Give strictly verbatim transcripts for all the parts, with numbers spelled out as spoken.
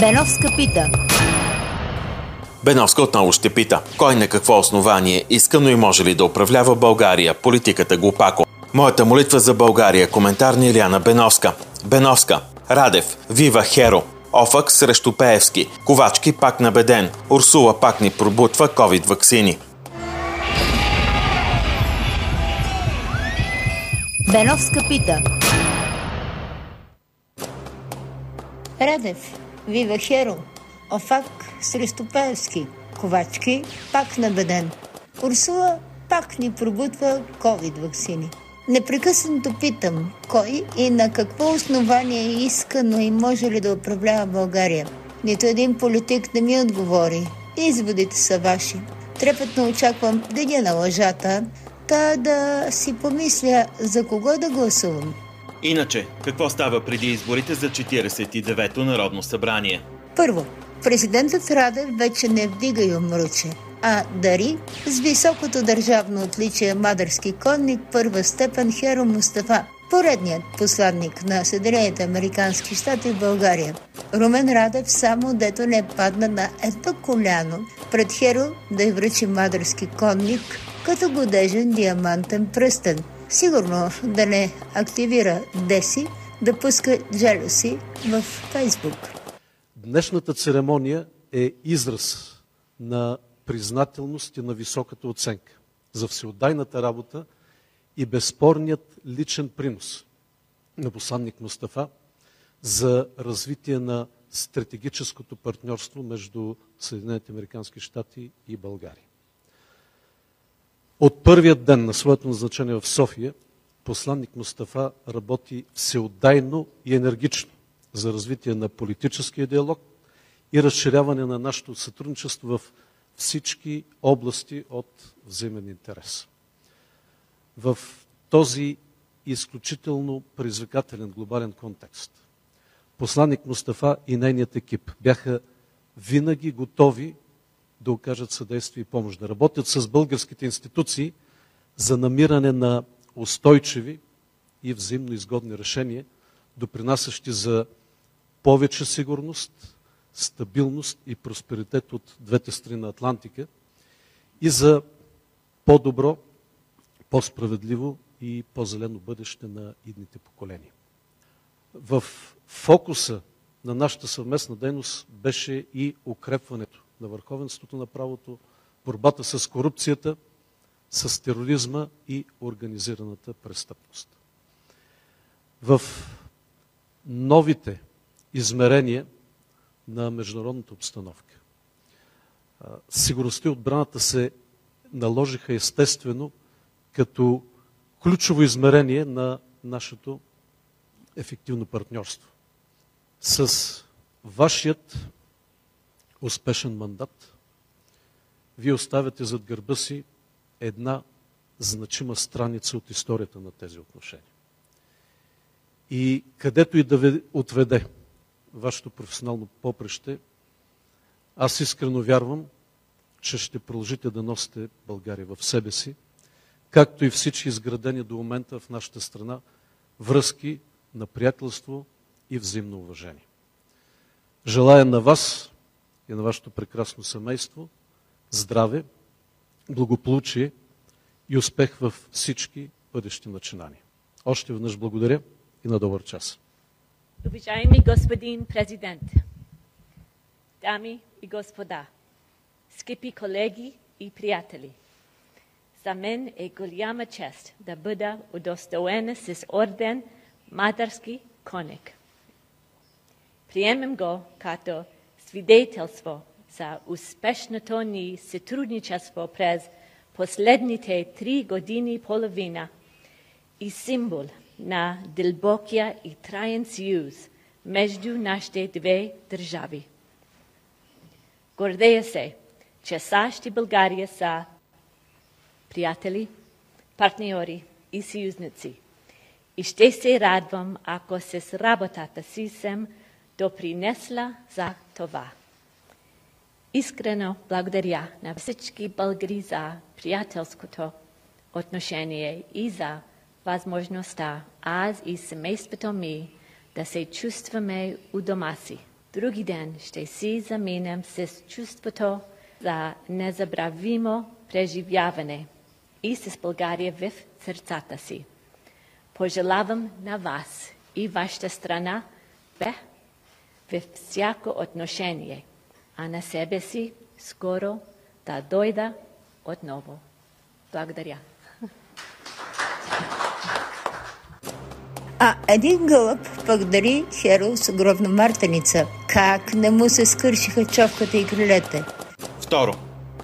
Беновска пита. Беновска отново ще пита. Кой на какво основание иска, но и може ли да управлява България? Политиката глупако. Моята молитва за България. Коментар на Илияна Беновска. Беновска. Радев. Вива Херо. Офък срещу Пеевски. Ковачки пак набеден. Урсула пак ни пробутва ковид ваксини. Беновска пита. Радев. Вива Херо. Офак срещу Пеевски. Ковачки пак набеден. Урсула пак ни пробутва ковид ваксини. Непрекъснато питам, кой и на какво основание иска, но и може ли да управлява България. Нито един политик не ми отговори. Изводите са ваши. Трепетно очаквам деня на лъжата, та да си помисля за кого да гласувам. Иначе, какво става преди изборите за четиридесет и девето Народно събрание? Първо, президентът Радев вече не вдига и умруче, а дари с високото държавно отличие Мадърски конник първа степен Херо Мустафа, поредният посланник на Съединените американски щати в България. Румен Радев само дето не падна на едно коляно пред Херо да й връчи Мадърски конник като годежен диамантен пръстен. Сигурно да не активира Деси да пуска джелоси в Фейсбук. Днешната церемония е израз на признателност и на високата оценка за всеотдайната работа и безспорният личен принос на посланник Мустафа за развитие на стратегическото партньорство между Съединените американски щати и България. От първият ден на своето назначение в София, посланник Мустафа работи всеотдайно и енергично за развитие на политическия диалог и разширяване на нашето сътрудничество в всички области от взаимен интерес. В този изключително предизвикателен глобален контекст посланник Мустафа и нейният екип бяха винаги готови да окажат съдействие и помощ, да работят с българските институции за намиране на устойчиви и взаимно изгодни решения, допринасящи за повече сигурност, стабилност и просперитет от двете страни на Атлантика и за по-добро, по-справедливо и по-зелено бъдеще на идните поколения. В фокуса на нашата съвместна дейност беше и укрепването на върховенството на правото, борбата с корупцията, с тероризма и организираната престъпност. В новите измерения на международната обстановка сигурността и отбраната се наложиха естествено като ключово измерение на нашето ефективно партньорство. С вашият успешен мандат вие оставяте зад гърба си една значима страница от историята на тези отношения. И където и да ви отведе вашето професионално поприще, аз искрено вярвам, че ще продължите да носите България в себе си, както и всички изградени до момента в нашата страна връзки на приятелство и взаимно уважение. Желая на вас и на вашето прекрасно семейство здраве, благополучие и успех във всички бъдещи начинания. Още веднъж благодаря и на добър час. Уважаеми господин президент, дами и господа, скъпи колеги и приятели, за мен е голяма чест да бъда удостоена с орден Мадърски конник. Приемам го като свидетелство за успешното ни сътрудничество през последните три години и половина и символ на дълбокия и траен съюз между нашите две държави. Гордея се, че САЩ и България са приятели, партньори и съюзници. И ще се радвам, ако с работата си съм допринесла за това. Искрено благодаря на всички българи за приятелското отношение и за възможността аз и семейството ми да се чувстваме у дома си. Други ден ще си заминем с чувството за незабравимо преживяване и с България в сърцата си. Пожелавам на вас и вашата страна успех във всяко отношение, а на себе си скоро да дойда отново. Благодаря. А един гълъб пък дари Херо с огромна мартеница. Как не му се скършиха човката и крилете? Второ.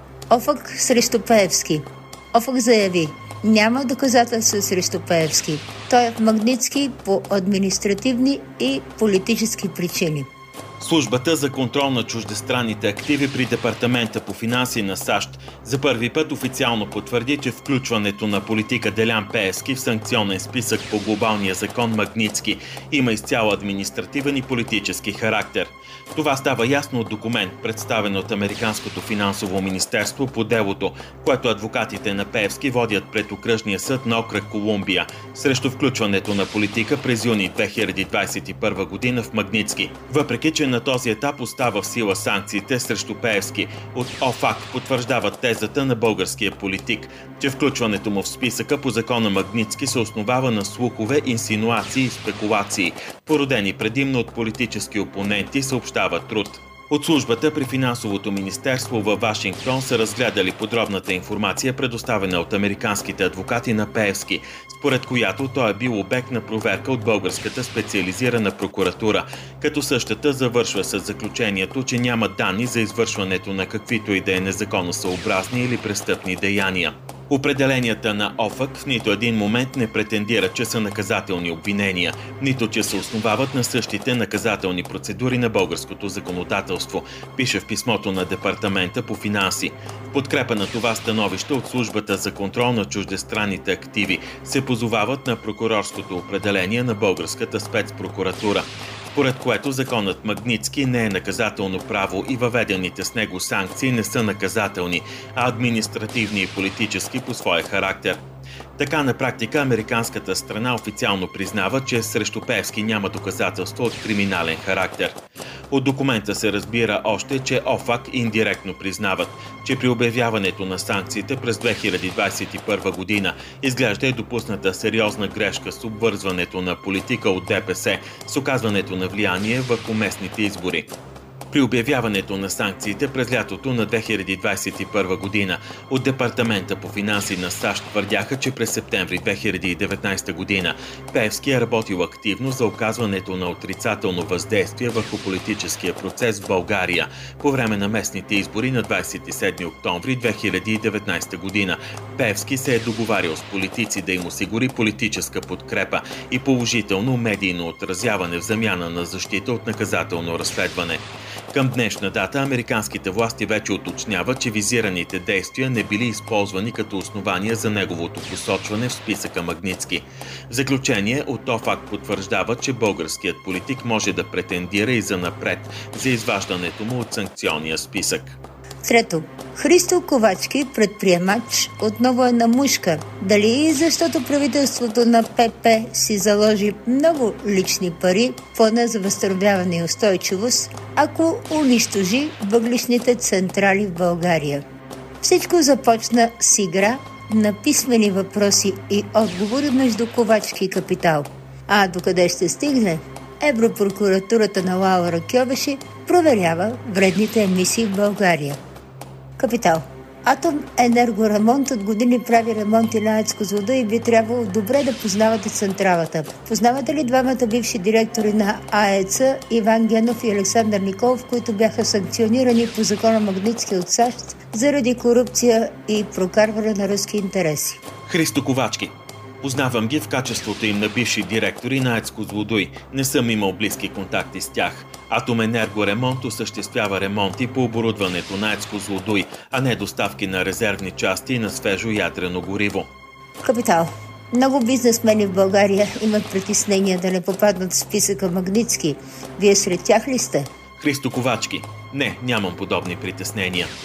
Офък срещу Пеевски. Офък заяви: няма доказателства срещу Пеевски. Той е в Магнитски по административни и политически причини. Службата за контрол на чуждестранните активи при Департамента по финанси на САЩ за първи път официално потвърди, че включването на политика Делян Пеевски в санкционен списък по глобалния закон Магнитски има изцяло административен и политически характер. Това става ясно от документ, представен от Американското финансово министерство по делото, което адвокатите на Пеевски водят пред окръжния съд на окръг Колумбия срещу включването на политика през юни две хиляди двадесет и първа година в Магнитски. Въпреки че на този етап остава в сила санкциите срещу Пеевски, от ОФАК потвърждават тезата на българския политик, че включването му в списъка по закона Магнитски се основава на слухове, инсинуации и спекулации, породени предимно от политически опоненти, съобщава Труд. От службата при финансовото министерство във Вашингтон са разгледали подробната информация, предоставена от американските адвокати на Пеевски, според която той е бил обект на проверка от българската специализирана прокуратура, като същата завършва с заключението, че няма данни за извършването на каквито и да е незаконосъобразни или престъпни деяния. Определенията на ОФАК в нито един момент не претендират, че са наказателни обвинения, нито че се основават на същите наказателни процедури на българското законодателство, пише в писмото на Департамента по финанси. В подкрепа на това становище от Службата за контрол на чуждестранните активи се позовават на прокурорското определение на българската спецпрокуратура, според което законът Магнитски не е наказателно право и въведените с него санкции не са наказателни, а административни и политически по своя характер. Така на практика американската страна официално признава, че срещу Пеевски няма доказателства от криминален характер. От документа се разбира още, че ОФАК индиректно признават, че при обявяването на санкциите през две хиляди двадесет и първа година изглежда е допусната сериозна грешка с обвързването на политика от ДПС с оказването на влияние върху местните избори. При обявяването на санкциите през лятото на две хиляди двадесет и първа година от Департамента по финанси на САЩ твърдяха, че през септември две хиляди и деветнадесета година Пеевски е работил активно за оказването на отрицателно въздействие върху политическия процес в България по време на местните избори на двадесет и седми октомври две хиляди и деветнадесета година. Пеевски се е договарял с политици да им осигури политическа подкрепа и положително медийно отразяване в замяна на защита от наказателно разследване. Към днешна дата американските власти вече уточняват, че визираните действия не били използвани като основание за неговото посочване в списъка Магнитски. В заключение, от ОФАК потвърждава, че българският политик може да претендира и занапред за изваждането му от санкционния списък. Трето. Христо Ковачки, предприемач, отново е на мушка. Дали защото правителството на ПП си заложи много лични пари, плана за възстановяване и устойчивост, ако унищожи въглищните централи в България. Всичко започна с игра на писмени въпроси и отговори между Ковачки и Капитал. А докъде ще стигне? Европрокуратурата на Лаура Кьовеши проверява вредните емисии в България. Капитал. Атом Енергоремонт от години прави ремонти на АЕЦ Козлодуй и би трябвало добре да познавате централата. Познавате ли двамата бивши директори на АЕЦ, Иван Генов и Александър Николов, които бяха санкционирани по закона Магнитски от САЩ заради корупция и прокарване на руски интереси? Христо Ковачки. Познавам ги в качеството им на бивши директори на АЕЦ Козлодуй. Не съм имал близки контакти с тях. Атом Енергоремонт осъществява ремонти по оборудването на АЕЦ Козлодуй, а не доставки на резервни части на свежо ядрено гориво. Капитал. Много бизнесмени в България имат притеснения да не попаднат в списъка Магнитски. Вие сред тях ли сте? Христо Ковачки. Не, нямам подобни притеснения.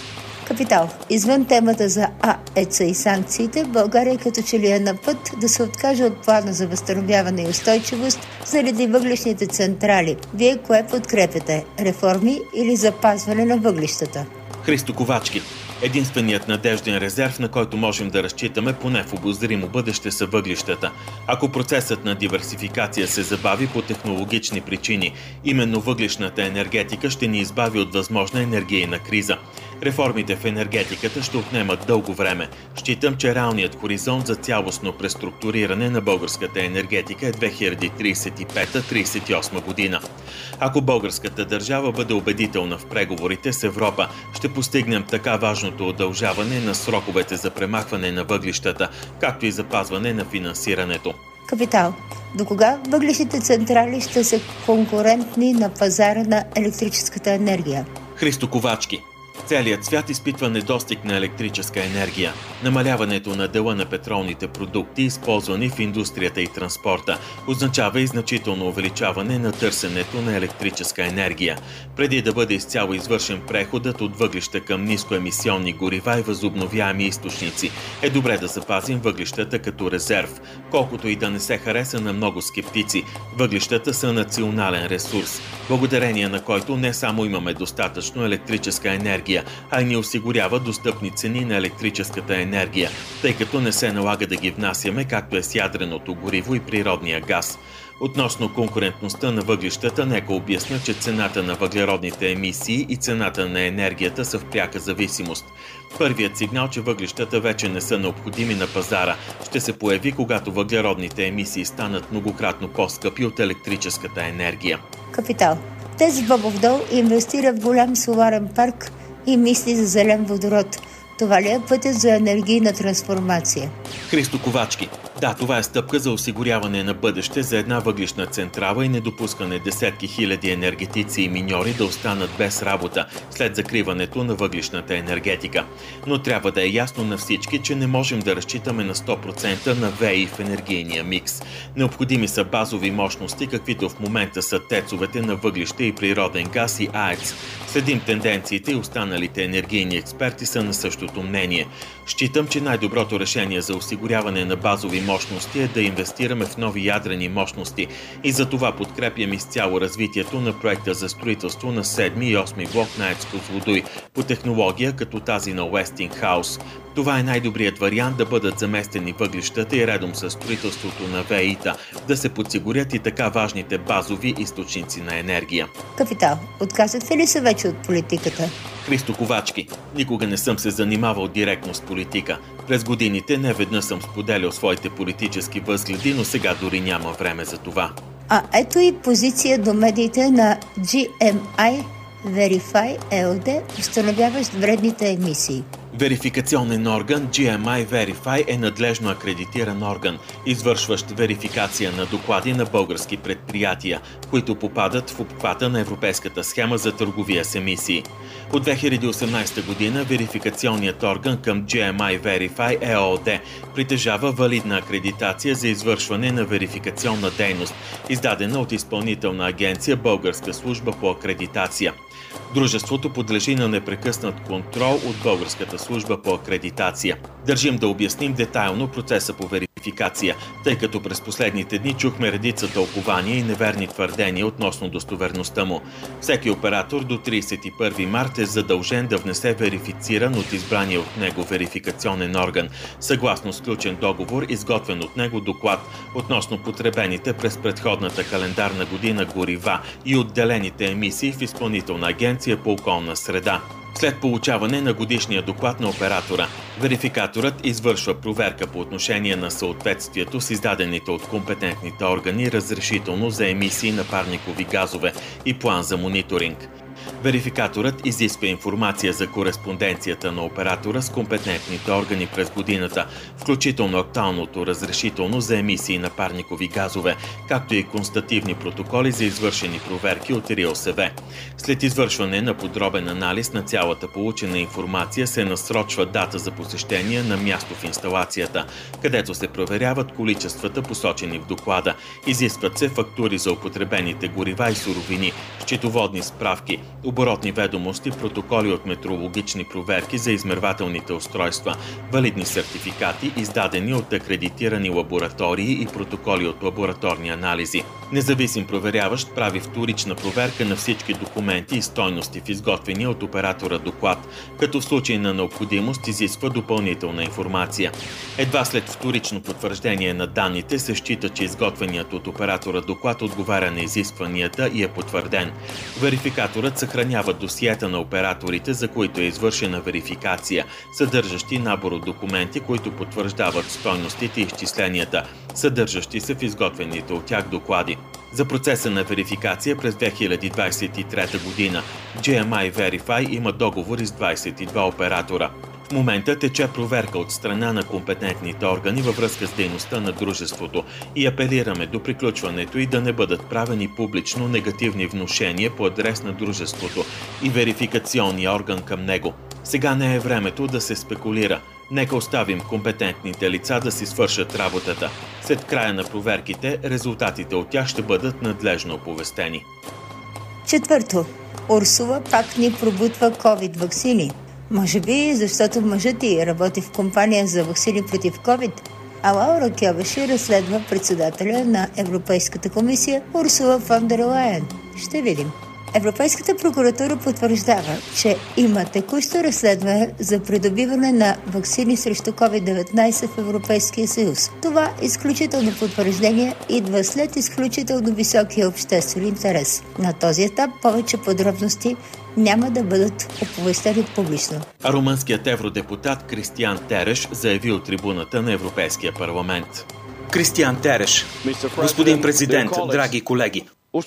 Капитал. Извън темата за АЕЦ и санкциите, България като че ли е на път да се откаже от плана за възстановяване и устойчивост заради въглищните централи. Вие кое подкрепяте? Реформи или запазване на въглищата? Христо Ковачки. Единственият надежден резерв, на който можем да разчитаме поне в обозримо бъдеще, са въглищата. Ако процесът на диверсификация се забави по технологични причини, именно въглищната енергетика ще ни избави от възможна енергийна криза. Реформите в енергетиката ще отнемат дълго време. Считам, че реалният хоризонт за цялостно преструктуриране на българската енергетика е две хиляди тридесет и пета - тридесет и осма година. Ако българската държава бъде убедителна в преговорите с Европа, ще постигнем така важното удължаване на сроковете за премахване на въглищата, както и запазване на финансирането. Капитал. До кога въглищните централи ще са конкурентни на пазара на електрическата енергия? Христо Ковачки. Целият свят изпитва недостиг на електрическа енергия. Намаляването на дела на петролните продукти, използвани в индустрията и транспорта, означава и значително увеличаване на търсенето на електрическа енергия. Преди да бъде изцяло извършен преходът от въглища към нискоемисионни горива и възобновяеми източници, е добре да запазим въглищата като резерв. Колкото и да не се хареса на много скептици, въглищата са национален ресурс, благодарение на който не само имаме достатъчно електрическа енергия, а и ни осигурява достъпни цени на електрическата енергия, тъй като не се налага да ги внасяме, както е с ядреното гориво и природния газ. Относно конкурентността на въглищата, нека обясня, че цената на въглеродните емисии и цената на енергията са в пряка зависимост. Първият сигнал, че въглищата вече не са необходими на пазара, ще се появи, когато въглеродните емисии станат многократно по-скъпи от електрическата енергия. Капитал. ТЕЦ Бобов дол инвестира в голям соларен парк и мисли за зелен водород. Това ли е пътят за енергийна трансформация? Христо Ковачки. Да, това е стъпка за осигуряване на бъдеще за една въглищна централа и недопускане десетки хиляди енергетици и миньори да останат без работа след закриването на въглищната енергетика. Но трябва да е ясно на всички, че не можем да разчитаме на сто процента на ВЕИ в енергийния микс. Необходими са базови мощности, каквито в момента са тецовете на въглища и природен газ и АЕЦ. Следим тенденциите и останалите енергийни експерти са на същото мнение. Считам, че най-доброто решение за осигуряване на базови мощности е да инвестираме в нови ядрени мощности и за това подкрепям изцяло развитието на проекта за строителство на седми и осми блок на АЕЦ Козлодуй по технология като тази на Уестингхаус. Това е най-добрият вариант да бъдат заместени въглищата и редом с строителството на ВЕИ-та, да се подсигурят и така важните базови източници на енергия. Капитал. Отказахте ли се вече от политиката? Христо Ковачки. Никога не съм се занимавал директно с политика. През годините не веднъж съм споделял своите политически възгледи, но сега дори няма време за това. А ето и позиция до медиите на Джи Ем Ай Verify Ел Ди, установяващ вредните емисии. Верификационен орган Джи Ем Ай Verify е надлежно акредитиран орган, извършващ верификация на доклади на български предприятия, които попадат в обхвата на Европейската схема за търговия с емисии. От две хиляди и осемнадесета година верификационният орган към Джи Ем Ай Verify Е О О Д притежава валидна акредитация за извършване на верификационна дейност, издадена от Изпълнителна агенция Българска служба по акредитация. Дружеството подлежи на непрекъснат контрол от Българската служба по акредитация. Държим да обясним детайлно процеса по верификация, тъй като през последните дни чухме редица тълкования и неверни твърдения относно достоверността му. Всеки оператор до тридесет и първи март е задължен да внесе верифициран от избрания от него верификационен орган, съгласно сключен договор, изготвен от него доклад относно потребените през предходната календарна година горива и отделените емисии в Изпълнителна агенция по околна среда. След получаване на годишния доклад на оператора, верификаторът извършва проверка по отношение на съответствието с издадените от компетентните органи разрешително за емисии на парникови газове и план за мониторинг. Верификаторът изисква информация за кореспонденцията на оператора с компетентните органи през годината, включително актуалното разрешително за емисии на парникови газове, както и констативни протоколи за извършени проверки от РИОСВ. След извършване на подробен анализ на цялата получена информация се насрочва дата за посещение на място в инсталацията, където се проверяват количествата, посочени в доклада. Изискват се фактури за употребените горива и суровини, счетоводни справки, оборотни ведомости, протоколи от метрологични проверки за измервателните устройства, валидни сертификати, издадени от акредитирани лаборатории и протоколи от лабораторни анализи. Независим проверяващ прави вторична проверка на всички документи и стойности в изготвения от оператора доклад, като в случай на необходимост изисква допълнителна информация. Едва след вторично потвърждение на данните се счита, че изготвеният от оператора доклад отговаря на изискванията и е потвърден. Верификаторът съхранява досиета на операторите, за които е извършена верификация, съдържащи набор от документи, които потвърждават стойностите и изчисленията, съдържащи се в изготвените от тях доклади. За процеса на верификация през две хиляди двадесет и трета година джей ем ай Verify има договори с двадесет и два оператора. В момента тече проверка от страна на компетентните органи във връзка с дейността на дружеството и апелираме до приключването и да не бъдат правени публично негативни внушения по адрес на дружеството и верификационния орган към него. Сега не е времето да се спекулира. Нека оставим компетентните лица да си свършат работата. След края на проверките, резултатите от тях ще бъдат надлежно оповестени. Четвърто. Урсула пак ни пробутва ковид ваксини. Може би, защото мъжът ѝ работи в компания за ваксини против ковид, а Лаура Кьовеши разследва председателя на Европейската комисия Урсула фон дер Лайен. Ще видим. Европейската прокуратура потвърждава, че има текущо разследване за придобиване на ваксини срещу ковид деветнадесет в Европейския съюз. Това изключително потвърждение идва след изключително високия обществен интерес. На този етап повече подробности няма да бъдат оповестени публично. А румънският евродепутат Кристиан Тереш заяви от трибуната на Европейския парламент. Кристиан Тереш: господин президент, драги колеги,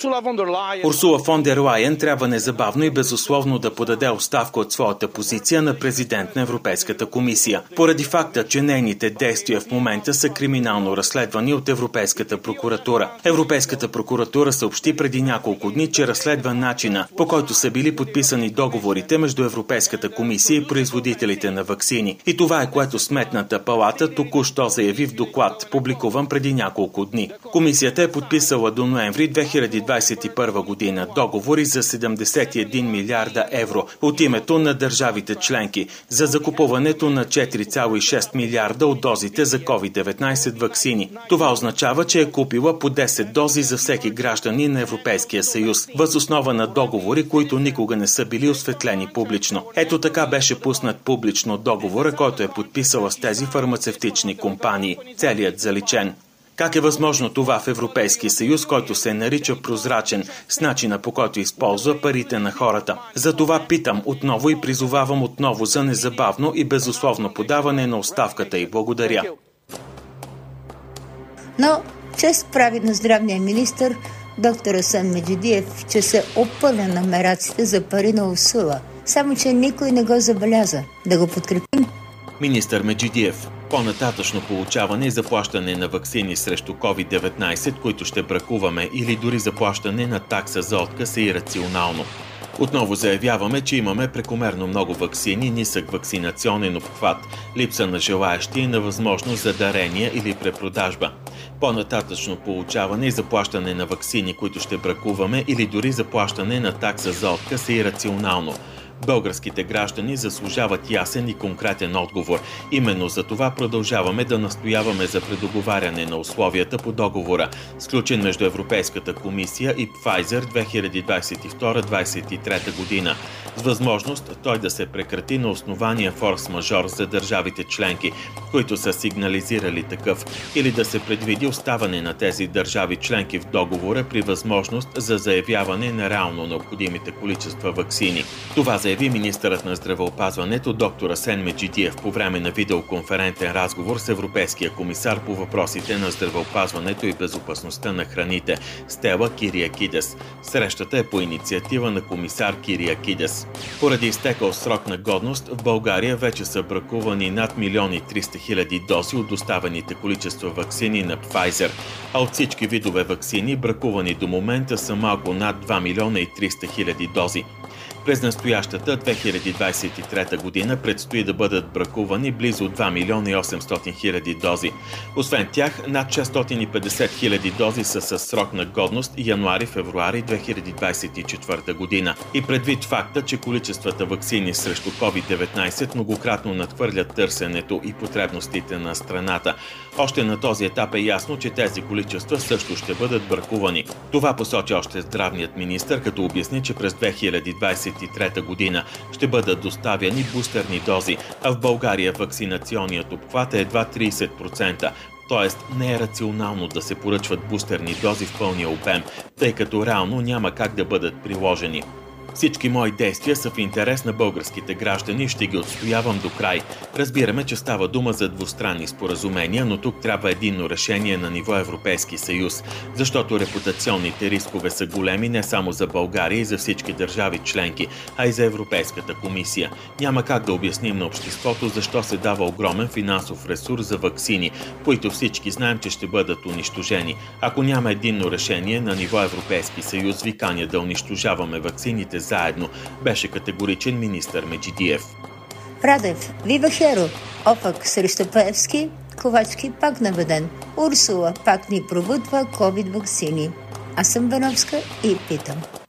Урсула фон дер Лайен трябва незабавно и безусловно да подаде оставка от своята позиция на президент на Европейската комисия, поради факта, че нейните действия в момента са криминално разследвани от Европейската прокуратура. Европейската прокуратура съобщи преди няколко дни, че разследва начина, по който са били подписани договорите между Европейската комисия и производителите на ваксини. И това е, което Сметната палата току-що заяви в доклад, публикуван преди няколко дни. Комисията е подписала до ноември две хиляди двадесет и първа година договори за седемдесет и един милиарда евро от името на държавите членки за закупуването на четири цяло и шест милиарда от дозите за ковид деветнадесет ваксини. Това означава, че е купила по десет дози за всеки гражданин на Европейския съюз, въз основа на договори, които никога не са били осветлени публично. Ето така беше пуснат публично договора, който е подписала с тези фармацевтични компании. Целият заличен. Как е възможно това в Европейския съюз, който се нарича прозрачен, с начина по който използва парите на хората? За това питам отново и призовавам отново за незабавно и безусловно подаване на оставката и благодаря. Но чест прави на здравния министър доктор Асен Меджидиев, че се опъна на мераците за пари на Урсула, само че никой не го забеляза. Да го подкрепим. Министър Меджидиев: по-нататъчно получаване и заплащане на ваксини срещу ковид деветнадесет, които ще бракуваме, или дори заплащане на такса за отказ е ирационално. Отново заявяваме, че имаме прекомерно много ваксини, нисък вакцинационен обхват, липса на желаящи и на възможност за дарения или препродажба. По-нататъчно получаване и заплащане на ваксини, които ще бракуваме, или дори заплащане на такса за отказ е ирационално. Българските граждани заслужават ясен и конкретен отговор. Именно за това продължаваме да настояваме за предоговаряне на условията по договора, сключен между Европейската комисия и Pfizer две хиляди двадесет и втора - двадесет и трета година, с възможност той да се прекрати на основания форс-мажор за държавите членки, които са сигнализирали такъв, или да се предвиди оставане на тези държави членки в договора при възможност за заявяване на реално необходимите количества ваксини. Това заяви министърът на здравеопазването доктор Асен Меджидиев по време на видеоконферентен разговор с Европейския комисар по въпросите на здравеопазването и безопасността на храните Стела Кириакидес. Срещата е по инициатива на комисар Кириакидес. Поради изтекал срок на годност, в България вече са бракувани над милион и триста хиляди дози от доставените количества ваксини на Pfizer, а от всички видове ваксини бракувани до момента са малко над два милиона и триста хиляди дози. През настоящата две хиляди двадесет и трета година предстои да бъдат бракувани близо два милиона и осемстотин хиляди дози. Освен тях, над шестстотин и петдесет хиляди дози са с срок на годност януари-февруари две хиляди двадесет и четвърта година. И предвид факта, че количествата ваксини срещу ковид деветнадесет многократно надхвърлят търсенето и потребностите на страната, още на този етап е ясно, че тези количества също ще бъдат бракувани. Това посочи още здравният министър, като обясни, че през две хиляди двадесет и трета година ще бъдат доставяни бустерни дози, а в България вакцинационният обхват е едва тридесет процента. Тоест не е рационално да се поръчват бустерни дози в пълния обем, тъй като реално няма как да бъдат приложени. Всички мои действия са в интерес на българските граждани и ще ги отстоявам до край. Разбираме, че става дума за двустранни споразумения, но тук трябва единно решение на ниво Европейски съюз, защото репутационните рискове са големи не само за България и за всички държави членки, а и за Европейската комисия. Няма как да обясним на обществото защо се дава огромен финансов ресурс за ваксини, които всички знаем, че ще бъдат унищожени. Ако няма единно решение на ниво Европейски съюз, ви каня да унищожаваме ваксините заедно, беше категоричен министър Меджидиев. Радев, Вива Херо, Опак срещу Пеевски, Ковачки пак наведен. Урсула пак ни пробутва ковид ваксини. Аз съм Беновска и питам.